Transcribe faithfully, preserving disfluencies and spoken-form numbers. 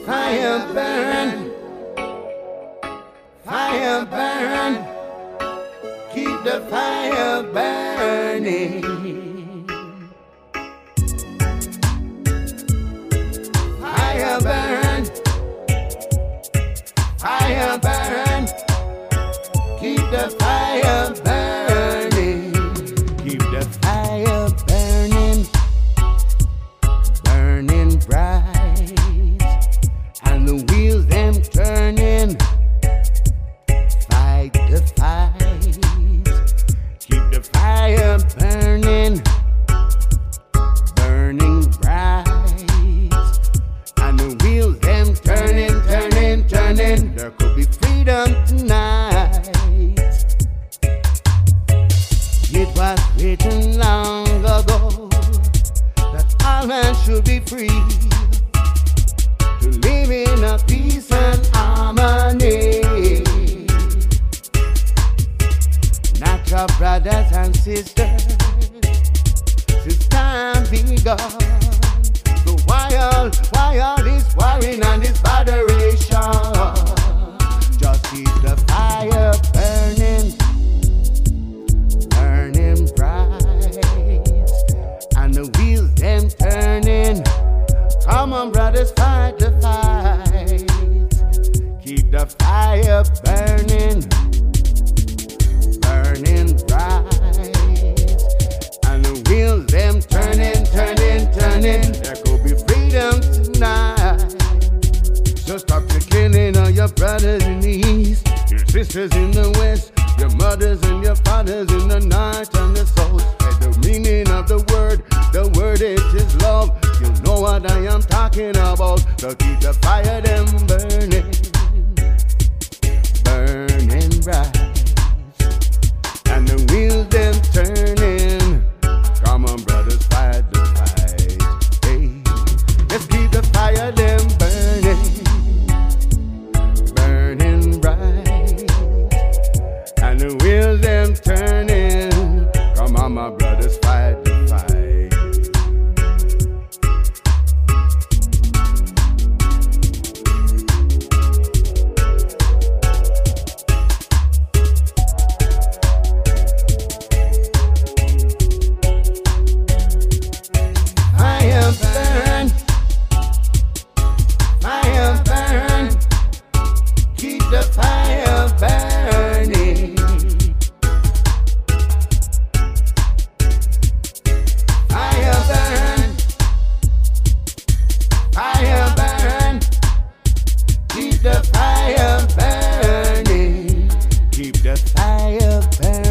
Fire burn, fire burn, keep the fire burning. Fire burn, fire burn, keep the fire burning. Keep the fire burning, burning bright, and the wheels them turning. Fight the fight, keep the fire burning, burning bright, and the wheels them turning, turning, turning. There could be freedom tonight. It was written long ago that all men should be free to live in a peace and harmony. Natural brothers and sisters, since time begun. So why all, why all this worrying and this botheration? Just keep the fire burning, burning bright, and the wheels them turning. Come on, brothers, fight the fight. Keep the fire burning, burning bright, and the wheels them turning, turning, turning. There could be freedom tonight. So stop the killing of your brothers in the east, your sisters in the west, your mothers and your fathers in the north and the south. And the meaning of the word, the word it is love. You know what I am talking about. So keep the fire them burning, burning bright, and the wheels them turning. Come on, brothers, fight the fight. Hey, let's keep the fire them burning, burning bright, and the wheels them turning. Come on, my brothers, fight the fight. Fire burn, fire burn, keep the fire burning. Fire burn, fire burn, keep the fire burning. Keep the fire burning.